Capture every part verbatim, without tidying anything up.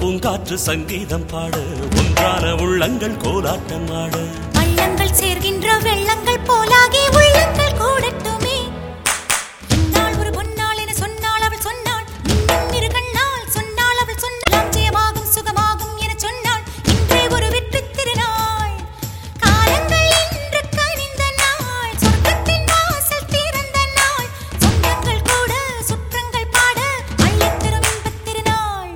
பூங்காற்று சங்கீதம் பாடு, ஒன்றான உள்ளங்கள் கோலாட்டம் ஆடு. பள்ளங்கள் சேர்கின்ற வெள்ளங்கள் போலாகி உள்ளங்கள் கூடட்டுமே. இந்நாள் ஒரு பொன்னாள் என சொன்னாள் அவள் சொன்னாள், இன்னும் இரு கண்ணால் சொன்னாள் அவள் சொன்னாள். ஜெயமாகும் சுகமாகும் என சொன்னாள், இன்றே ஒரு வெற்றி திருநாள். காலங்கள் இன்று கனிந்த நாள், சொர்க்கத்தின் வாசல் திறந்த நாள். சொந்தங்கள் கூட சுற்றங்கள் பாட அள்ளித் தரும் இன்பத் திருநாள்.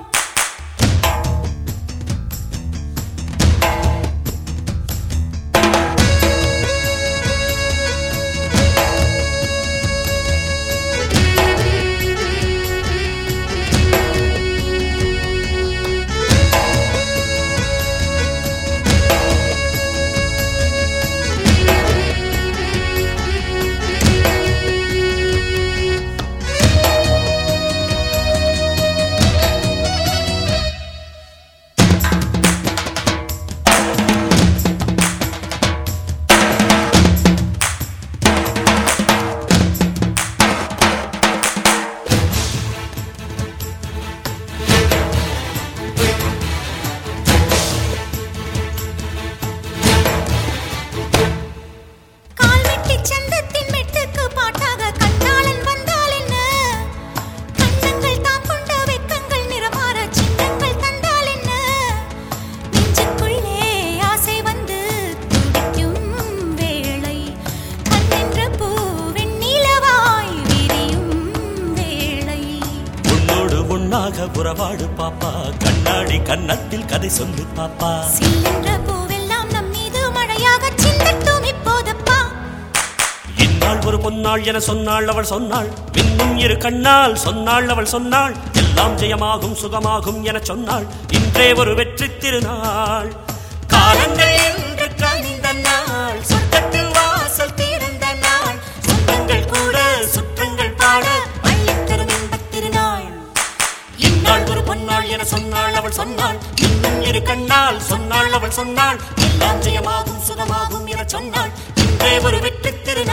உறவாடு பாப்பா, கண்ணாடி கன்னத்தில் கதை சொல்லு பாப்பா. சில்லென்ற பூவெல்லாம் நம் மீது மழையாக சிந்தட்டும் இப்போதப்பா. இந்நாள் ஒரு பொன்னாள் என சொன்னாள் அவள் சொன்னாள், இன்னும் இரு கண்ணால் சொன்னாள் அவள் சொன்னாள். எல்லாம் ஜெயமாகும் சுகமாகும் என சொன்னாள், இன்றே ஒரு வெற்றி திருநாள். காலங்கள் என்று கனிந்த நாள், சொர்க்கத்தில் வாசல் திறந்த நாள். சொந்தங்கள் கூட சுற்றங்கள் பாட அள்ளித் தரும் இன்பத் திருநாள். இந்நாள் ஒரு பொன்னாள் என சொன்னாள் அவள் சொன்னாள், இன்னும் இரு கண்ணால் சொன்னாள் அவள் சொன்னாள். எல்லாம் ஜெயமாகும் சுகமாகும் என சொன்னாள், இன்றே ஒரு வெற்றி திருநாள்.